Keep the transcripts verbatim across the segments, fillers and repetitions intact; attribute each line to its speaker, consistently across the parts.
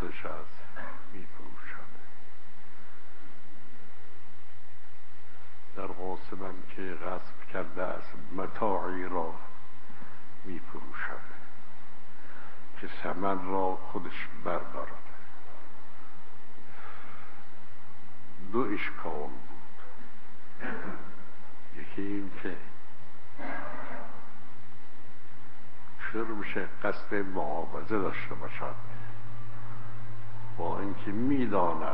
Speaker 1: خودش است میفروشد. در غاصبم که غصب کرده است متاعی را میفروشد که ثمن را خودش بردارد. دو اشکال بود. یکی این که چرا میشه قصد معاوضه داشته باشد با اینکه میداند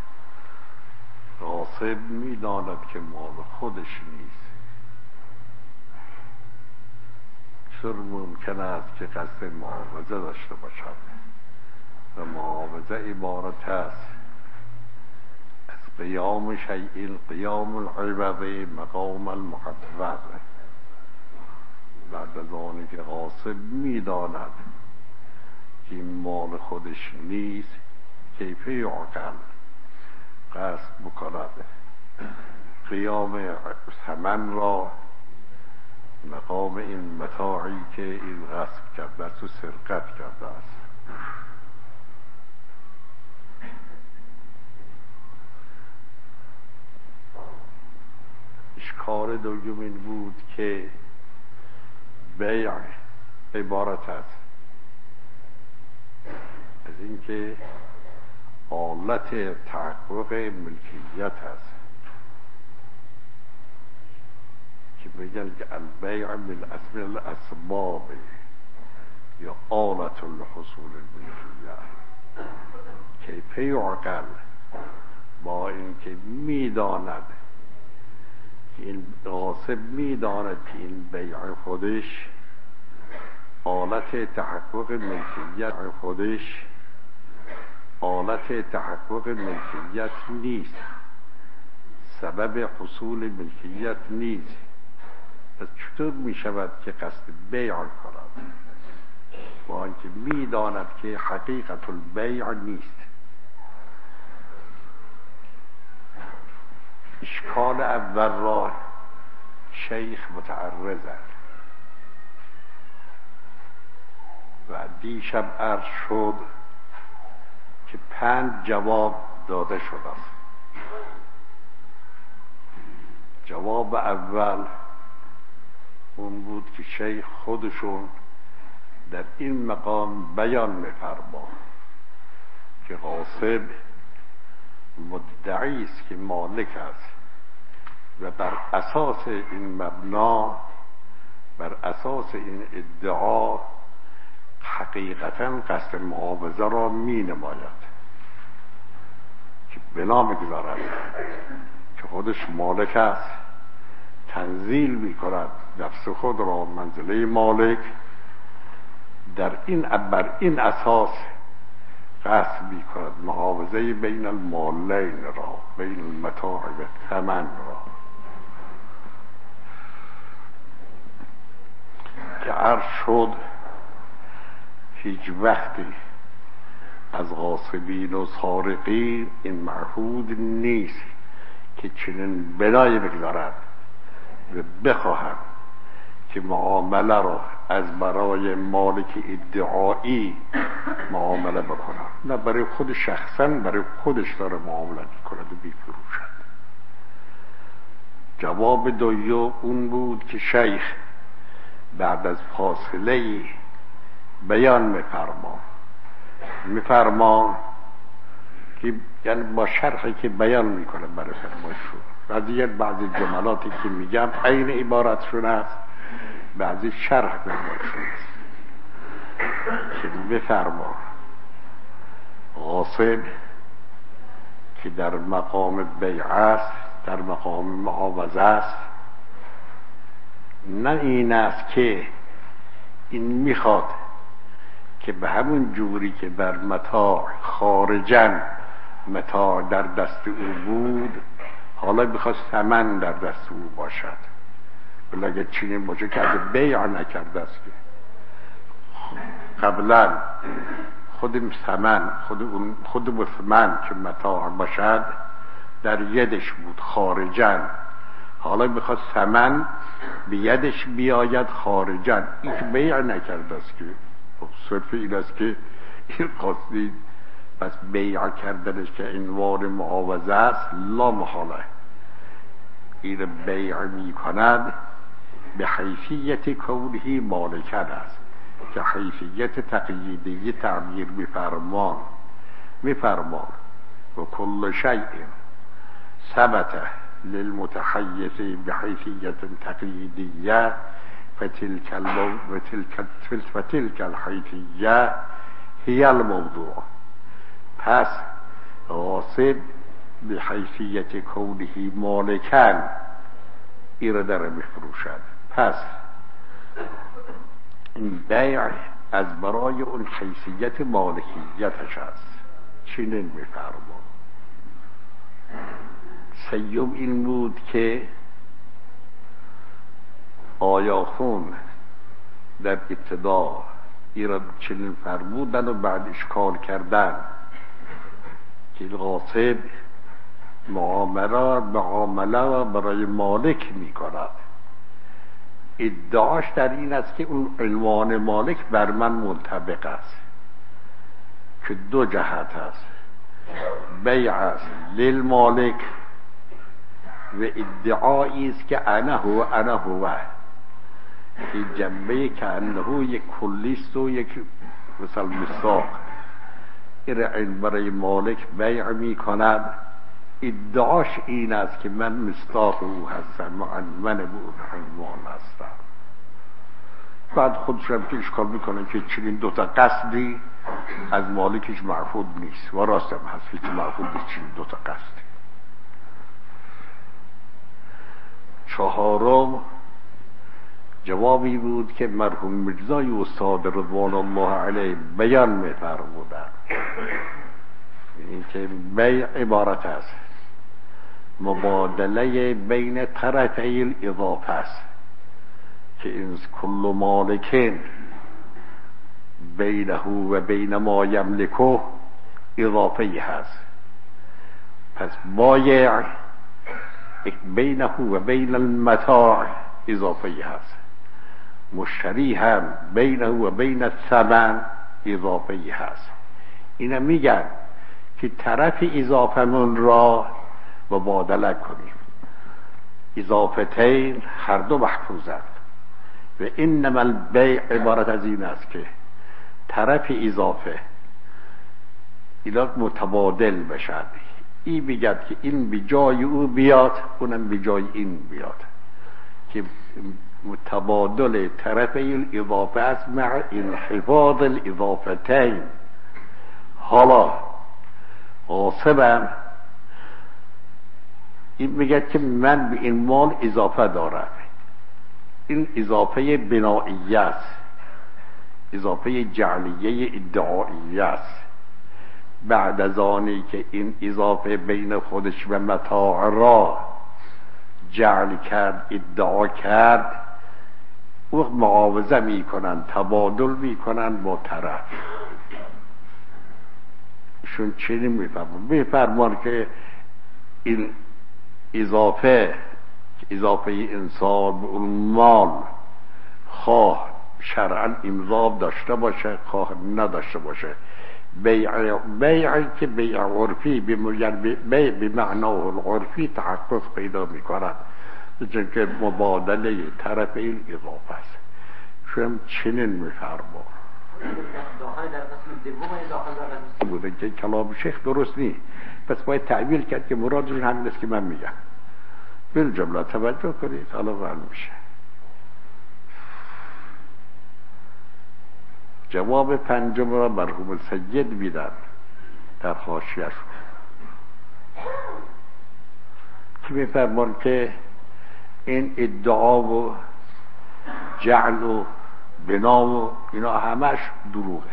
Speaker 1: غاصب میداند که مال خودش نیست. چرا ممکن است که قصد معاوضه داشته باشد و معاوضه عبارت است از قیام شیء قیام العوض مقام المعوض. بعد از آنی که غاصب میداند که این مال خودش نیست کیف یعقل قصد بکند قیام ثمن را مقام این متاعی که این غصب کرده است و سرقت کرده است. اشکال دوم این بود که بیع عبارت است از اینکه حالت تحقق ملکیت است که بگن که البیع بالاسم الاسباب یا آلت لحصول الملکیت. کیف یعقل با اینکه میداند که این غاصب میداند که این بیع خودش آلت تحقق ملکیت خودش آلت تحقق ملکیت نیست، سبب حصول ملکیت نیست. پس چطور می شود که قصد بیع کند با اینکه میداند که حقیقت البیع نیست؟ اشکال اول را شیخ متعرض است و دیشب عرض شد که پنج جواب داده شده است. جواب اول اون بود که شیخ خودشون در این مقام بیان می‌فرما که غاصب مدعی است که مالک است و بر اساس این مبنا بر اساس این ادعا حقیقتا قصد معاوضه را می نماید که بنا می‌گذارد که خودش مالک است، تنزیل می کند نفس خود را منزله مالک، در این بر این اساس قصد می کند معاوضه بین المالین را، بین المتاع و ثمن را، که عرض شد هیچ وقتی از غاصبین و سارقین این معهود نیست که چنین بنایی بگذارند و بخواهند که معامله را از برای مالک ادعایی معامله بکنند، نه برای خود شخصا برای خودش داره معامله میکند و بیفروشد. جواب دوم اون بود که شیخ بعد از فاصله بیان میفرما میفرما که یعنی با شرحی که بیان میکنه برای فرمایشون بعضی بعضی جملاتی که میگم عین عبارتشون است، بعضی شرح فرمایشون است که میفرما غاصب که در مقام بیع است، در مقام معاوضه است، نه این است که این میخواد که به همون جوری که بر متاع خارجن متاع در دست او بود حالا بخواد ثمن در دست او باشد، ولی اگر چنین باشه که از بیع نکرده است که قبلا خود ثمن خود اون خود مثمن که متاع باشد در یدش بود خارجن، حالا میخواد ثمن به یدش بیاید خارجن، این که بیع نکرده است که خب صرف این است که این قصدی پس بیع کردنش که عنوان معاوضه است لا محاله. این بیع می کند به حیثیت کونه مالکن است که حیثیت تقییدی تعبیر می‌فرمان می‌فرمان و کل شیء ثبت للمتحیز بحیثیت تقییدیه فتلك الموضوع فتلك الحیثیه هی الموضوع. پس غاصب به حیثیت کونه مالکن این را در میفروشد. پس این بیع از برای اون حیثیت مالکیتش است. چنین میفرمان. سیوم این بود که آیاخون در ابتدا این را چنین فرمودن و بعد اشکال کردن که غاصب معامله معامله برای مالک می کند. ادعاش در این است که اون عنوان مالک بر من منطبق است که دو جهت است. بیع است للمالک و ادعایی است که انا هو انا هو که جنبه که انه یک کلیست و یک مثل مصداق. این برای مالک بیع می کند، ادعاش این است که من مصداق او هستم، من او عنوان هستم. بعد خودش هم که اشکال میکنه که چنین دوتا قصدی از مالکش معفود نیست و راست هم هست هیچ معفود نیست چنین دوتا قصدی. چهارم جوابی بود که مرحوم مرزای استاد رضوان الله علیه بیان می‌فرمودند، این که بیع عبارت است مبادله بین طرفی الاضافه است که این کل مالکین بینه و بین ما یملکه اضافه هست. پس بایع بینه و بین المتاع اضافه هست، مشتری هم بینه و بین الثمن اضافه هست. اینا میگن که طرف اضافه من را مبادله کنیم. اضافتین هر دو محفوظند و انما البیع عبارت از این است که طرف اضافه اینا متبادل بشد. این بگد که این به جای او بیاد، اونم به جای این بیاد، که متبادل طرفی الاضافه است مع انحفاظ الاضافتین. حالا غاصبم این میگه که من به این مال اضافه دارم، این اضافه بنائیه است، اضافه جعلیه ادعاییه است. بعد از آنی که این اضافه بین خودش و متاع را جعل کرد، ادعا کرد، او معاوضه میکنن، تبادل میکنن با طرف. شون چنین میفرمان میفرمان که این اضافه اضافه انسان به اون مال خواه شرعا امضا داشته باشه خواه نداشته باشه، بیع بیعی که بیع عرفی بیع بمعناه العرفی تحقق پیدا میکند، چون که مبادله طرف این اضافه است. شون چنین میفرمان
Speaker 2: داخل در قسم دوم داخل در قسم
Speaker 1: بوده که کلام شیخ درست نیست، پس باید تعبیر کرد که مرادشون همین است که من میگم. بالجمله توجه کنید حالا معلوم میشه. جواب پنجم را مرحوم سید میدن در حاشیه‌اش که میفرمان که این ادعا و جعل و بنا و اینا همش دروغه.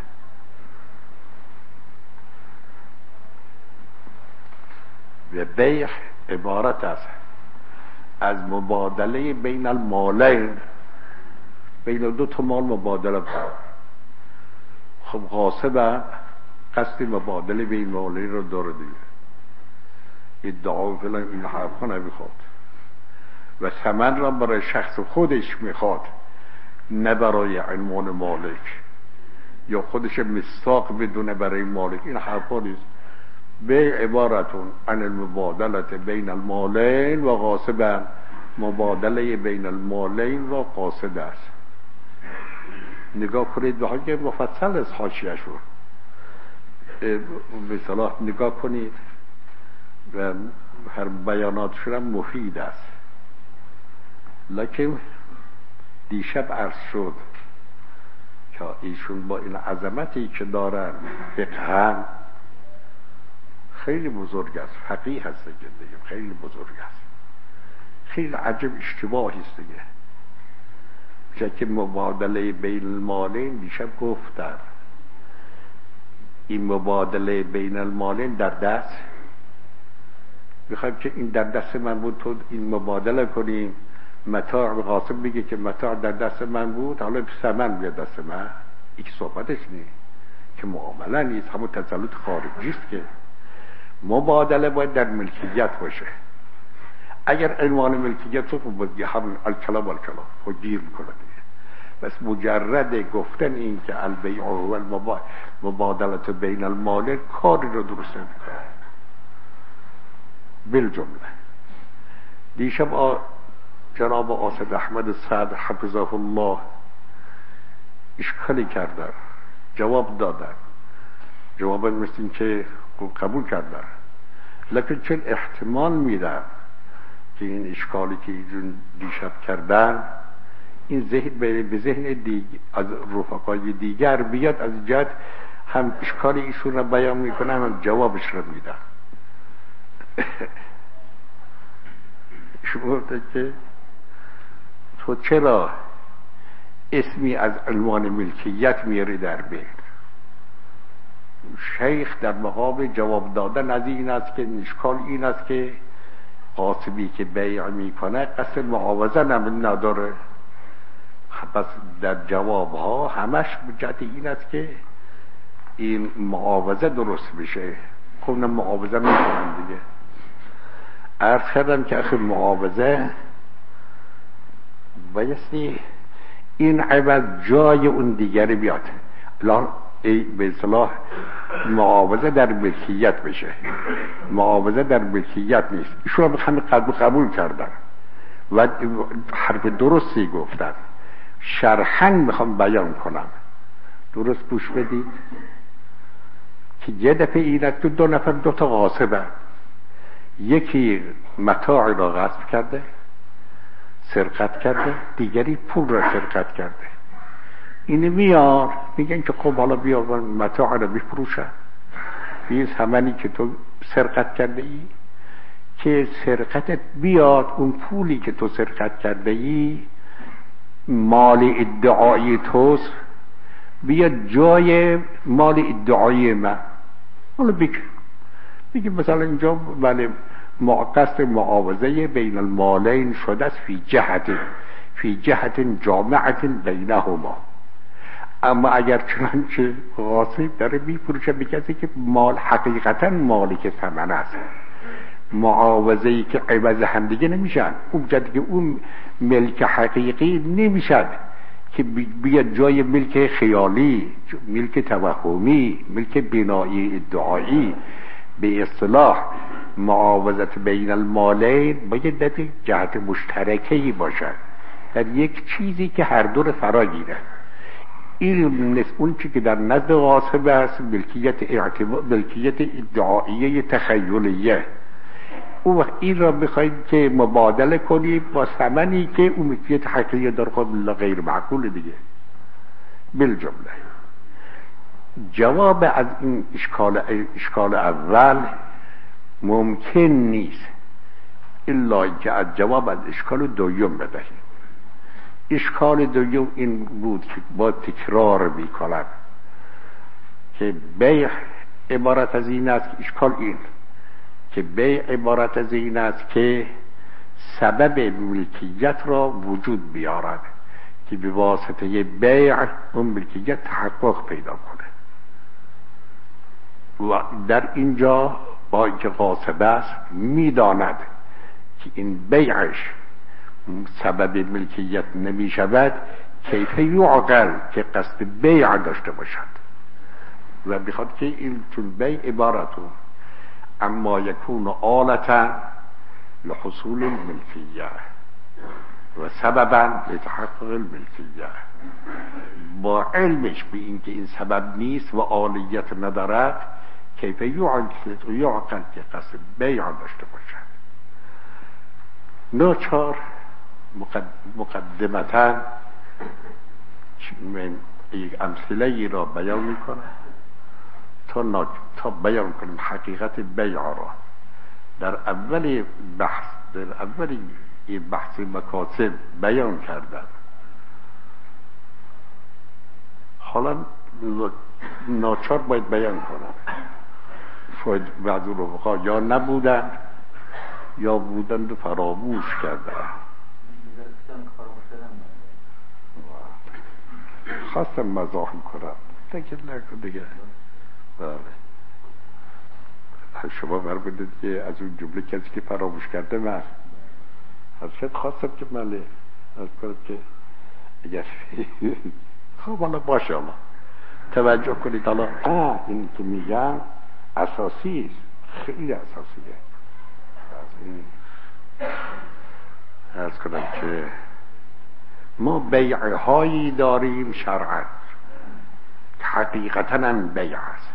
Speaker 1: و بیع عبارت است از مبادله بین المالین، بین دو تا مال مبادله کنه. خب غاصب قصد مبادله بین مالین رو داره دیگه، ادعا و فلان این حرفا نمیخواد و ثمن را برای شخص خودش میخواد، نه برای عنوان مالک. یا خودش مستاق بدونه برای مالک، این حرفا نیست. بیع عبارتون عن المبادلت بین المالین و غاصبا، مبادله بین المالین و قاصد است. نگاه کنید به حاجه مفصل از حاشیه شو به صلاح نگاه کنید و هر بیاناتشون هم مفید است. لکن دیشب عرض شد که ایشون با این عظمتی که دارن فقهن خیلی بزرگ است، فقیه هست دیگه، خیلی بزرگ است، خیلی عجب اشتباهی است دیگه. میشه که مبادله بین المالین دیشب گفتن این مبادله بین المالین در دست، میخوایم که این در دست من بود تو این مبادله کنیم، متاع غاصب میگه که متاع در دست من بود حالا ثمن بیاد دست من، این صحبتش نیست که معامله نیست، همون تسلط خارجی است که مبادله باید در ملکیت باشه. اگر عنوان ملکیت رو باید همون الکلام الکلام خود گیر میکنه دیگه. بس مجرد گفتن این که البیع و المبادلت بین المالین کاری رو درست نمیکنه. بالجمله دیشب آ جناب آصد احمد سعد حفظه الله اشکالی کردن، جواب دادن، جواب مثل این که قبول کردن، لکن چون احتمال میدم که این اشکالی که ایشون دیشب کردن این ذهن به ذهن دیگر از رفقای دیگر بیاد، از جهت هم اشکال ایشون رو بیان میکنم هم جوابش رو میدم. شما گفته که تو چرا اسمی از عنوان ملکیت میاری در بین؟ شیخ در مقام جواب دادن از این است که اشکال این است که غاصبی که بیع میکنه قصد معاوضه نداره. پس در جواب ها همش بجهت این است که این معاوضه درست بشه. خب نه معاوضه میکنن دیگه. عرض کردم که اخی معاوضه بایستی این عوض جای اون دیگری بیاد. الان به اصطلاح معاوضه در ملکیت بشه، معاوضه در ملکیت نیست. ایشون هم همین قبول قبول کردن و حرف درستی گفتن. شرحاً میخوام بیان کنم، درست گوش بدید که یه دفعه این است که دو نفر دو تا غاصبه، یکی متاع را غصب کرده سرقت کرده، دیگری پول را سرقت کرده. اینه میار میگن که خب حالا بیا متاع را بفروشه، بیز همانی که تو سرقت کرده ای که سرقتت بیاد، اون پولی که تو سرقت کرده ای مال ادعایی توست، بیاد جای مال ادعایی من. حالا بگه بگه مثلا اینجا ولی قصد معاوضه بین المالین شده است فی جهت فی جهت جامعت بینهما. اما اگر چنانچه غاصب داره میفروشه به کسی که مال حقیقتا مالک ثمن است، معاوضه‌ای که عوض هم دیگه نمیشن، اون جد که اون ملک حقیقی نمیشن که بیاد جای ملک خیالی، ملک توهمی، ملک بنایی ادعایی. به اصطلاح معاوضت بین المالین باید در جهت مشترکی باشد، در یک چیزی که هر دو فرا گیره. این اون چی که در نزد غاصب است ملکیت اعتبار، ملکیت ادعاییه تخیلیه. او وقت این را بخواید که مبادله کنید با ثمنی که اون ملکیت حقیقی داره، خب غیر معقول دیگه. بالجمله جواب از این اشکال اشکال اول ممکن نیست الا اینکه از جواب از اشکال دوم بدهید. اشکال دوم این بود که با تکرار میکنم که بیع عبارت از این است، اشکال این که بیع عبارت از این است که سبب ملکیت را وجود بیارد که به واسطه بیع اون ملکیت تحقق پیدا کنه. و در اینجا با اینکه غاصب است میداند که این بیعش سبب ملکیت نمی شود، کیف یعقل که قصد بیع داشته باشد و میخواد که این چون بیع عبارتون اما یکون آلتا لحصول الملکیه و سببا لتحقق الملکیه، با علمش به این که این سبب نیست و آلیت ندارد کیف یعقل که قصد بیع داشته باشد. ناچار مقدمتا من یک امثله ای را بیان میکنم تا, تا بیان کنیم حقیقت بیع را. در اول بحث در اول این بحث مکاسب بیان کردم، حالا ناچار باید بیان کنم. شاید بعض رفقا یا نبودن یا بودند و فراموش کردن. خواستم مزاح کنم دیگه نکن دیگه. بله شما بربودید که از اون جمله کسی که فراموش کرده من حضرت خواستم که من از کنم که اگر خب حالا باشه حالا توجه کنید. حالا این که میگم اساسی است، خیلی اساسیه. از کنم که ما بیعهایی داریم شرعا که حقیقتا هم بیع است.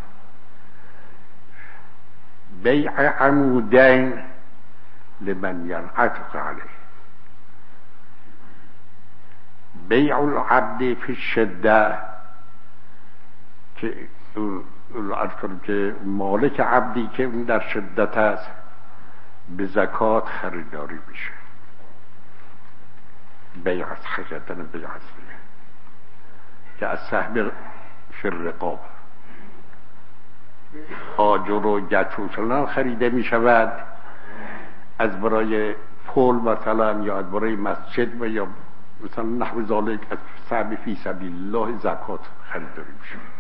Speaker 1: بیع عمودین لمن ينعتق علیه، بیع العبد فی الشده که که مالک عبدی که اون در شدت است به زکات خریداری میشه. بیع است، حقیقتا بیع است که از سهم فی الرقاب آجر و گچوشلان خریده می شود، از برای پول مثلا یا از برای مسجد و یا مثلا نحو ذالک از سهم فی سبیل الله زکات خریداری می شود.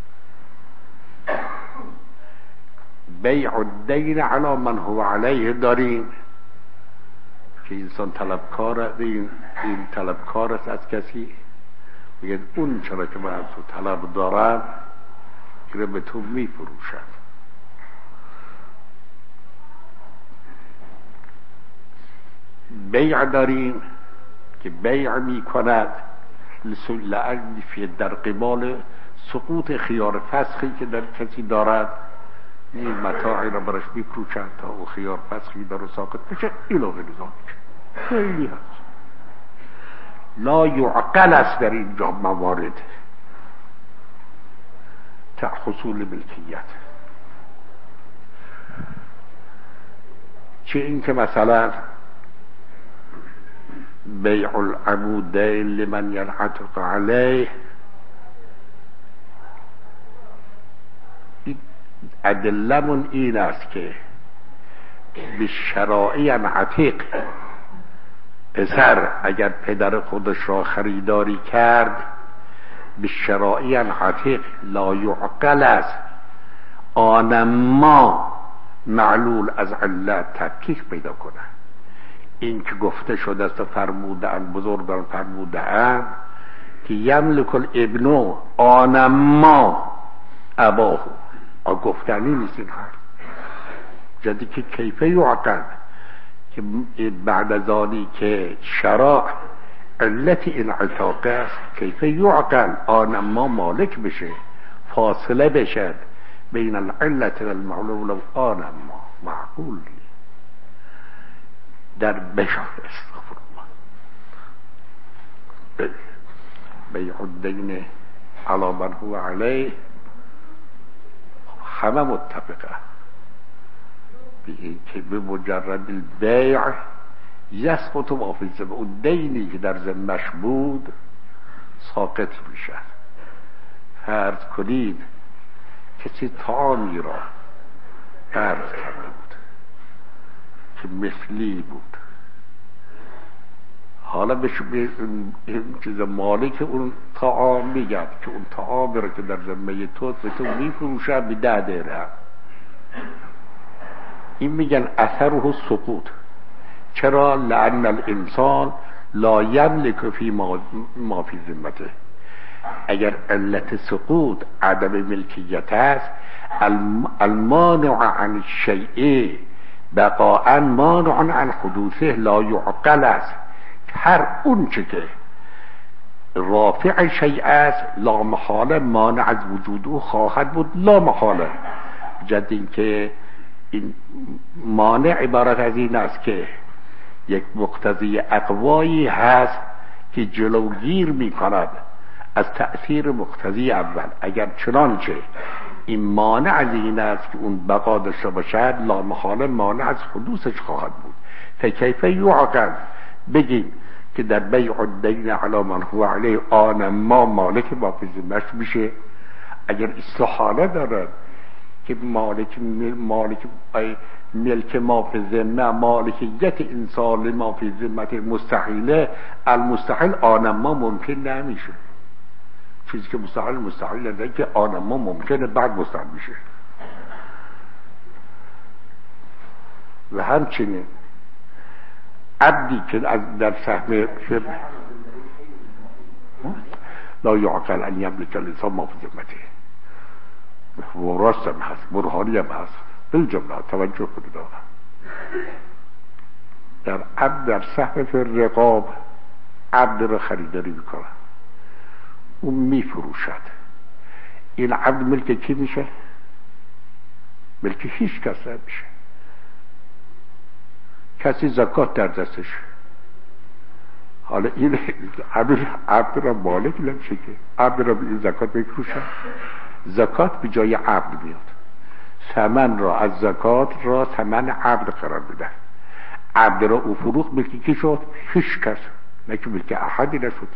Speaker 1: بیع الدین علی من هو علیه داریم که انسان طلبکار این این طلبکار است از کسی، میگه اون چرا که من تو طلب دارم که به تو میفروشم. بیع داریم که بیع میکند لعلی فی در قبال سقوط خیار فسخی که در کسی دارد، این متاعی را برش میفروشند تا او خیار فسخی در رو ساقط بشه. اینا غیر ذالک خیلی هست. لا یعقل است در اینجا موارد تا حصول ملکیت، چه این که مثلا بیع العمودین لمن ينعتق علیه، ادلمون این است که به شرائع عتیق پسر اگر پدر خودش را خریداری کرد به شرائع عتیق لا یعقل است آن ما معلول از علت تفکیک پیدا کنه. این که گفته شده است فرمودن بزرگان فرمودن که یملک الابن آن ما اباه، گفتنی نیست این حرف جدی که کیف یعقل که بعد از آنی که شرع علت این عتاقه است کیف یعقل آن ما مالک بشه، فاصله بشد بین العلت و المعلول و آن ما معقول در بشار استغفر الله. بیع الدین علی من هو علیه همه متفقه به این که به مجرد البیع یسقط ما فی الذمه، اون دینی که در ذمه‌اش بود ساقط میشه. فرض کنید کسی طعامی را فرض کرده بود که مثلی بود، حالا به چیز مالک اون طعام میگه که اون طعام را که در ذمه تو به تو میفروشه به ده درهم، این میگن اثره سقوط. چرا؟ لأن الانسان لا یملک فی ما, ما فی ذمته. اگر علت سقوط عدم ملکیت است، المانع عن الشیء بقاء مانع عن حدوثه لا یعقل است. هر اون چه که رافع شیء است لا محاله مانع از وجود او خواهد بود، لا محاله. جد این که این مانع عبارت از این است که یک مقتضی اقوایی هست که جلوگیر می کند از تأثیر مقتضی اول. اگر چنانچه این مانع از این است که اون بقا داشته باشد، لا محاله مانع از حدوثش خواهد بود. فکیف یعقل، بگیم که در بیع الدین علی من هو علیه آن ما مالک با فی ذمه‌اش میشه. اگر استحاله دارد که مالک مالک ملک ما فی ذمه، مالکیت انسان ما فی ذمه مستحیله، المستحیل آن ما ممکن نمیشه. چیزی که مستحیل مستحیل نه که آن ما ممکنه بعد مستحیل میشه. و همچنین عبدی که از در سهم فر لا یعقل ان یملک الانسان ما فی ذمته، و راست هم هست، برهانی هم هست. بالجمله توجه کنید، در عبد در سهم فر رقاب عبد را خریداری میکنه، اون میفروشد. این عبد ملک کی میشه؟ ملک هیچ کس نمیشه. کسی زکات در دستش، حالا این عبد را مالک نمیشه که عبد را به زکات میفروشد. زکات به جای عبد میاد، ثمن را از زکات را ثمن عبد قرار بده. عبد را او فروخت، ملکی کی شد؟ هیچ کس، نه که ملک احدی نشد.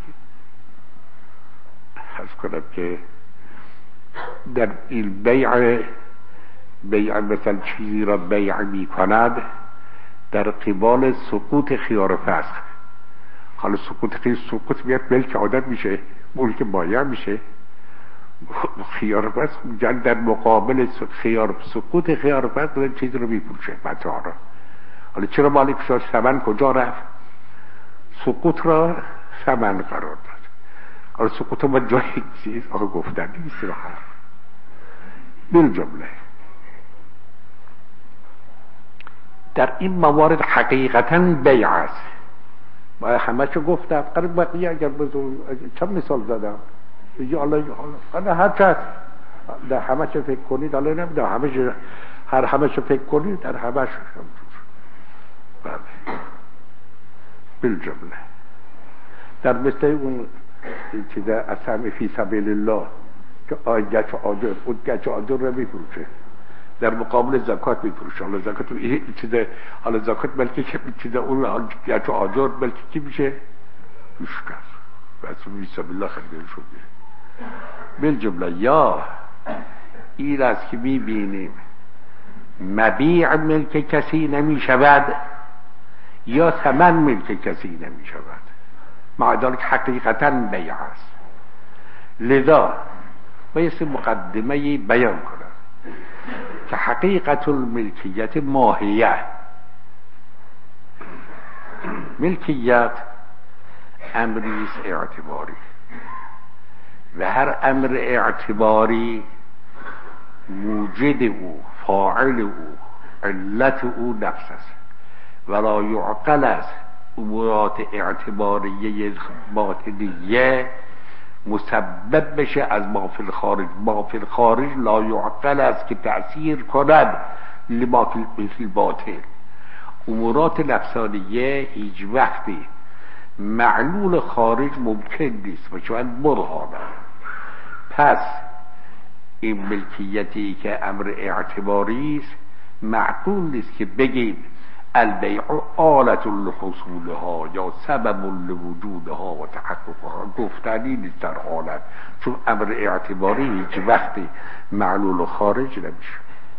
Speaker 1: حس کنم که در این بیع بیع مثلا چیزی را بیع می کند در قبال سقوط خیار فسخ. حالا سقوط خیار سقوط بیاد ملک عادت میشه، ملک بایع میشه. خیار فسخ در مقابل خیار سقوط خیار فسخ چیزی رو میفروشه متاع را. حالا چرا مالک شد؟ ثمن کجا رفت؟ سقوط را ثمن قرار داد. حالا سقوط ما جای چیز آقا گفتن نیست رو حرف بالجمله. در این موارد حقیقتا بیع است. ما همه چه گفتم قریب بقیه اگر بزرگ چند مثال زدم یا الله حالا هر چه در همه چه فکر کنید، حالا نمیدونم همه چه هر همه چه فکر کنید در همه چه بله بالجمله. در مثل اون چیز اسهم فی سبیل الله که آی گچ آجر اون گچ آجر رو میفروشه، در مقابل زکات میفروشه. حالا زکات این چیز، حالا زکات بلکه که چیز اون گچ آجر بلکه کی میشه؟ مشکل بس فی سبیل الله خریده شده. بالجمله یا این است که میبینیم مبیع ملک کسی نمیشود یا ثمن ملک کسی نمیشود، معدال که حقیقتا بیع است. لذا بایستی مقدمه بیان کنم که حقیقت الملکیت ماهیه. ملکیت امریست اعتباری و هر امر اعتباری موجد او، فاعل او، علت او نفس است. ولا یعقل است امورات اعتباریه باطنیه مسبب بشه از ما فی الخارج. ما فی الخارج لا یعقل است که تأثیر کند لما فی الباطن. امورات نفسانیه هیچ وقتی معلول خارج ممکن نیست و چون برهانه. پس این ملکیتی که امر اعتباری است معقول نیست که بگیم البیع آلة لحصولها یا سبب لوجودها و تحققها. گفتنی نیست در حالت، چون امر اعتباری هیچ وقتی معلول خارج نمیشه.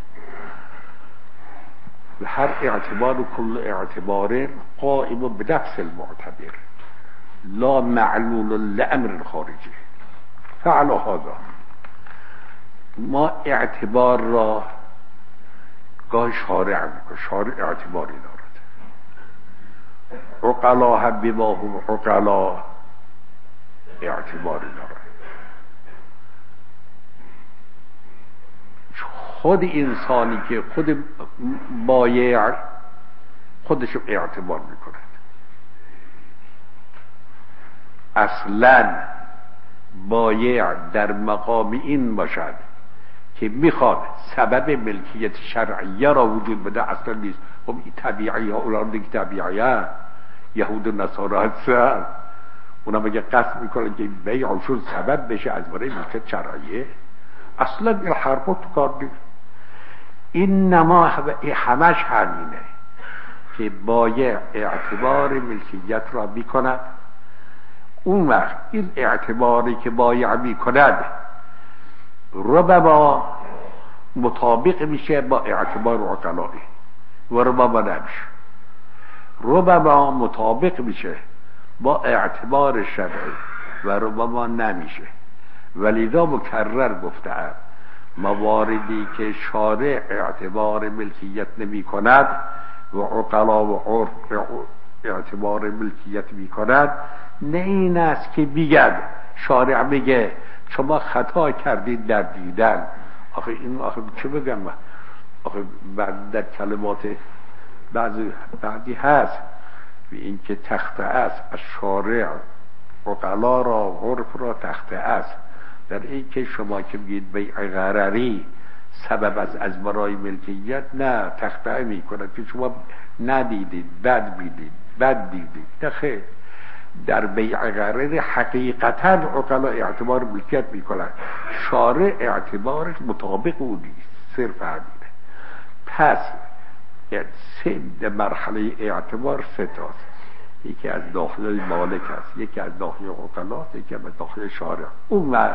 Speaker 1: و هر اعتبار و کل اعتبار قائم بنفس المعتبر لا معلول لامر خارجی. فعلا هذا ما اعتبار را گاه شارع میکنه، شارع اعتباری دارد. عقلا هم به ما هم عقلا اعتباری دارن. خود انسانی که خود بایع خودشو اعتبار میکند، اصلا بایع در مقام این باشد که میخواد سبب ملکیت شرعیه را وجود بده، اصلا نیست. خب این طبیعی ها، اونا دیگه طبیعیه یهود و نصارا هستن، اونا مگه قصد میکنن که بیعشون سبب بشه از برای ملکیت شرعیه؟ اصلا این حرفا تو کار نیست. این نما همش همینه که بایع اعتبار ملکیت را میکند، اون وقت این اعتباری که بایع میکند ربما مطابق میشه با اعتبار عقلایی و ربما نمیشه، ربما مطابق میشه با اعتبار شرعی و ربما نمیشه. ولذا مکرر گفتم مواردی که شارع اعتبار ملکیت نمی کند و عقلا و عرف اعتبار ملکیت می کند، نه این است که بگد شارع بگه شما خطا کردید در دیدن. آخه این آخه چه بگم من؟ آخه بعد در کلمات بعضی بعدی هست و این که تخته است از شارع عقلا را عرف را تخته است، در این که شما که بگید بیع غرری سبب از از برای ملکیت، نه تخته می کند که شما ندیدید، بد بیدید، بد دیدید. نه خیر، در بیع غرری حقیقتا عقلا اعتبار ملکیت می کند، شارع اعتبارش مطابق او نیست، صرف همینه. پس سه مرحله اعتبار سه تاست، یکی از داخل مالک است، یکی از داخل عقلا، یکی از داخل شارع. اون وقت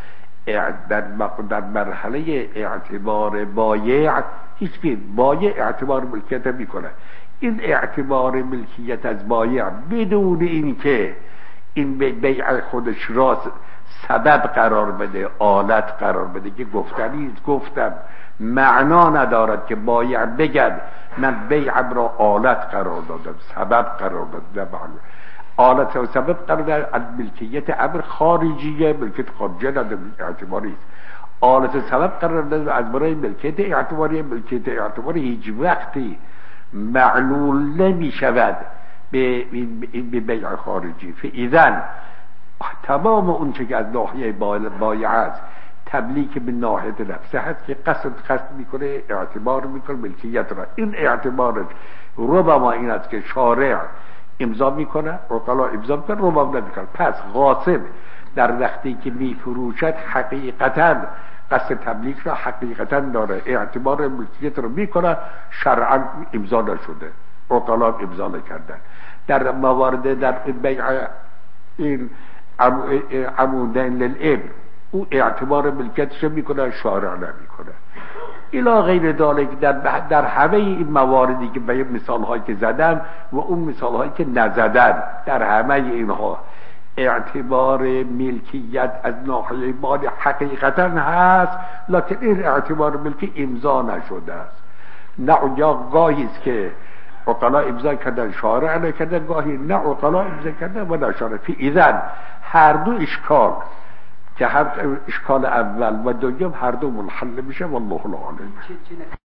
Speaker 1: در مرحله اعتبار بایع هیچ که بایع اعتبار ملکیت میکنه، این اعتبار ملکیت از بایع بدون این که این بیع خودش را سبب قرار بده، آلت قرار بده که گفتنی گفتم معنا ندارد که بایع بگد من بیعم را آلت قرار دادم، سبب قرار دادم. آلت و سبب قرار دادم از ملکیت امر خارجیه، ملکیت خارجیه ندارم، اعتباری است. آلت و سبب قرار دادم از برای ملکیت اعتباری، ملکیت اعتباری هیچ وقتی معلول نمی شود به بیع خارجی. فاذا تمام اون چه که از ناحیه بایع است تبلیغ به ناحیه نفسه هست که قصد قصد میکنه اعتبار میکنه ملکیت را. این اعتبار ربما این است که شارع امضا میکنه، عقلا امضا میکنه، ربما نمیکنه. پس غاصب در وقتی که میفروشد حقیقتا قصد تبلیغ را حقیقتا داره، اعتبار ملکیت را میکنه، شرعا امضا نشده، عقلا امضا نکردن. در موارد در بیع این عمودین للابن او اعتبار ملکیتش میکنه، شارع نمیکنه. الی غیر ذالک در در همه این مواردی که به مثال هایی که زدم و اون مثال هایی که نزدم، در همه اینها اعتبار ملکیت از ناحیه مال حقیقتا هست، لکن این اعتبار ملکی امضا نشده است. نه یا گاهی است که عقلا امضا کردن شارع نکردن، گاهی نه عقلا امضا کردن و نه شارع. اذن هر دو اشکال که هر اشکال اول و دوم هر دو منحل میشه. والله اعلم.